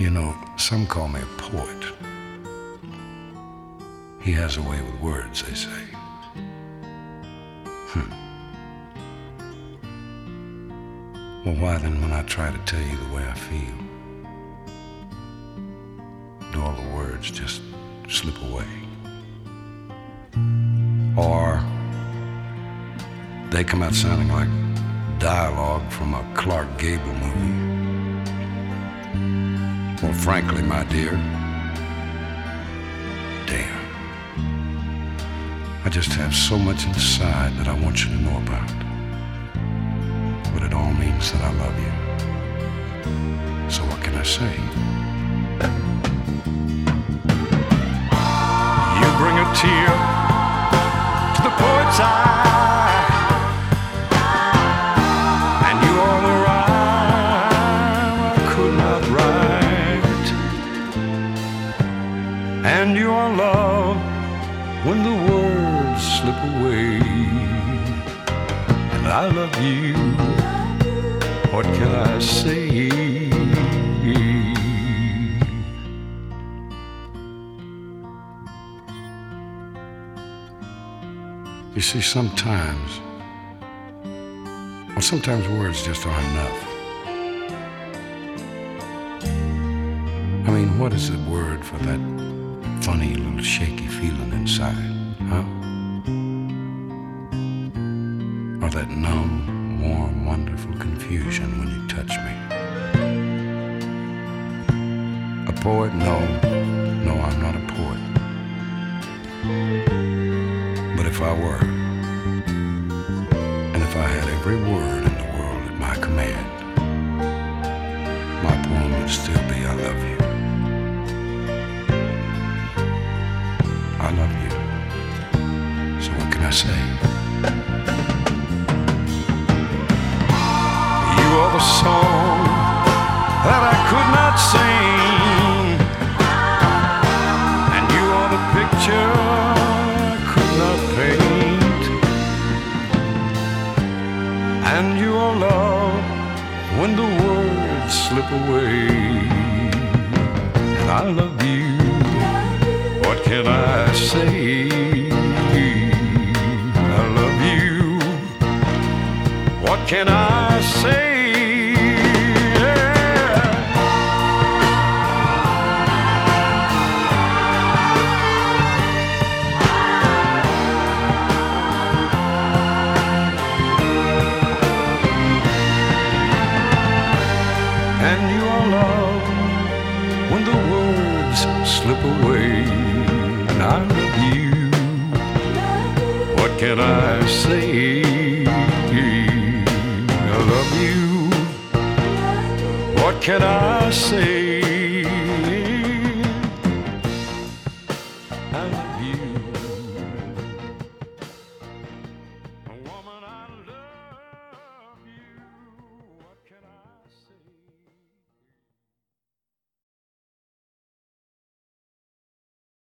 You know, some call me a poet. He has a way with words, they say. Well, why then, when I try to tell you the way I feel, do all the words just slip away? Or they come out sounding like dialogue from a Clark Gable movie? Well, frankly, my dear, damn. I just have so much inside that I want you to know about. But it all means that I love you. So what can I say? You bring a tear to the poet's eye, and you are the rhyme I could not write, and you are love when the words slip away. And I love you. What can I say? You see, sometimes words just aren't enough. I mean, what is the word for that funny little shaky feeling inside, huh? Or that numb, warm, wonderful confusion when you touch me. A poet? No, I'm not a poet. But if I were, and if I had every word in the world at my command, my poem would still be I love you. I love you. So what can I say? You are the song that I could not sing, and you are the picture I could not paint, and you are love when the words slip away. And I love you. What can I say? I love you. What can I say? And you are love when the words slip away. And I love you. What can I say? I love you. What can I say?